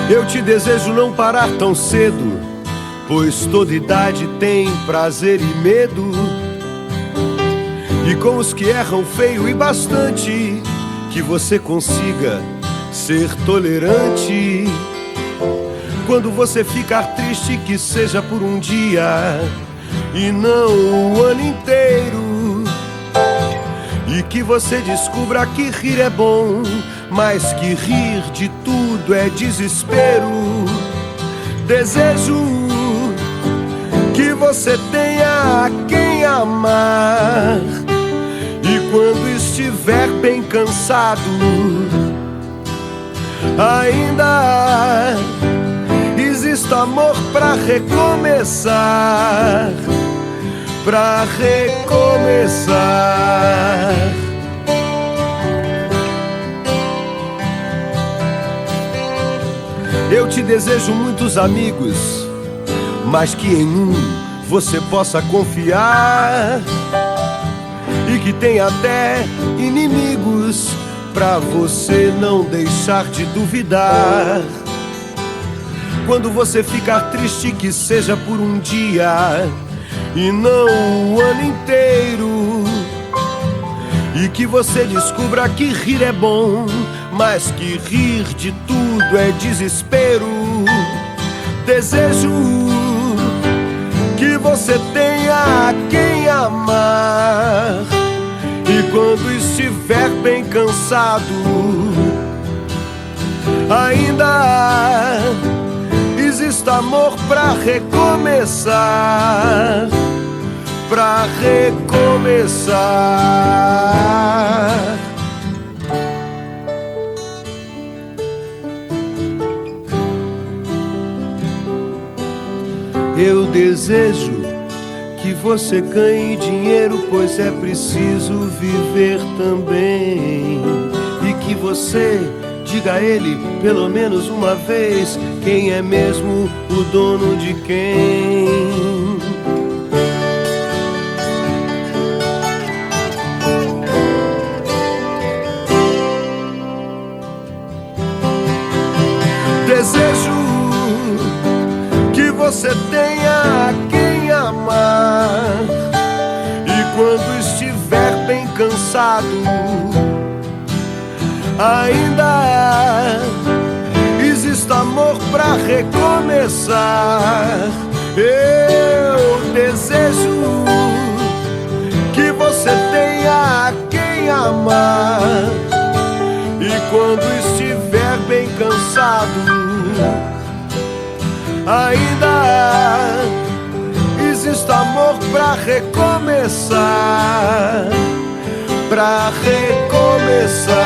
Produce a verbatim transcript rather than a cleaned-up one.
Eu te desejo não parar tão cedo, pois toda idade tem prazer e medo. E com os que erram feio e bastante, que você consiga ser tolerante. Quando você ficar triste, que seja por um dia e não o ano inteiro. E que você descubra que rir é bom, mas que rir de tudo é desespero. Desejo que você tenha a quem amar, e quando estiver bem cansado, ainda exista amor pra recomeçar, pra recomeçar. Eu te desejo muitos amigos, mas que em um você possa confiar, e que tenha até inimigos pra você não deixar de duvidar. Quando você ficar triste, que seja por um dia e não o ano inteiro. E que você descubra que rir é bom, mas que rir de tudo é desespero. Desejo que você tenha a quem amar, e quando estiver bem cansado, ainda exista amor pra recomeçar, pra recomeçar. Eu desejo que você ganhe dinheiro, pois é preciso viver também. E que você diga a ele pelo menos uma vez quem é mesmo o dono de quem. Desejo que você tenha a quem amar, e quando estiver bem cansado, ainda exista amor pra recomeçar. Eu desejo que você tenha a quem amar, e quando estiver bem cansado, ainda exista amor pra recomeçar, pra recomeçar.